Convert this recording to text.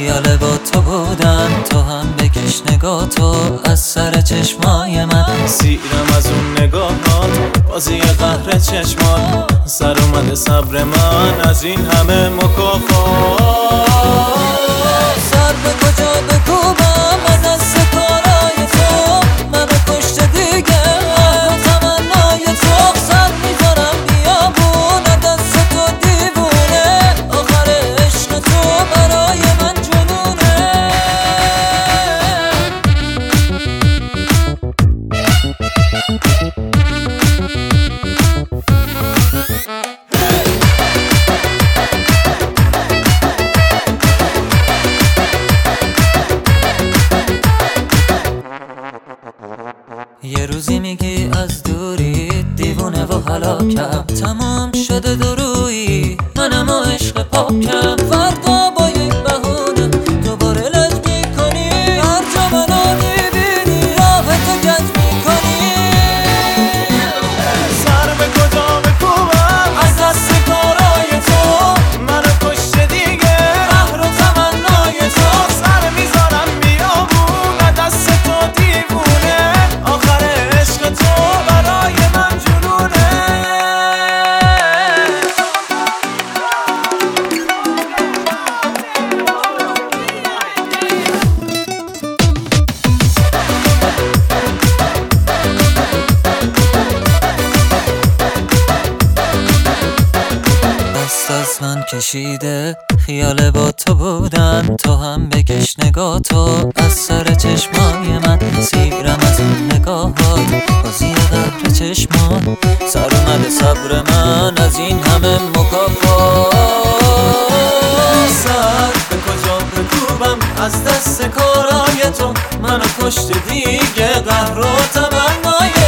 خیال با تو بودم، تو هم بکش نگاه تو از سر چشمای من. سیرم از اون نگاهات، بازی قهر چشمات، سر اومده صبر من از این همه مکافات. سر به کجا بکوبم از دست کارای تو، منو کشته دیگه تمنای تو. سر میذارم بیابون از دست تو دیوونه، آخر عشق تو برای من جنونه. یه روزی میگی از دوری دیوونه و هلاکم، تمام شده درویی منم و عشق پاکم. فردا با یک بهونه دوباره لج میکنی، هر جا منو میبینی راه تو گج میکنی. سر به کجا بکوبم از دست کارای تو، منو کشته دیگه قهر و تمنای تو. سر میذارم بیابون از دست تو دیوونه، آخر عشق تو برای من جنونه. دست از من کشیده خیال با تو بودم، تو هم بکش نگاه تو از سر چشمای من. سیرم از اون نگاهات، بازی قهر چشمات، سر اومده صبر من از این همه مکافات. سر به کجا بکوبم از دست کارای تو، منو کشته دیگه قهر و تمنای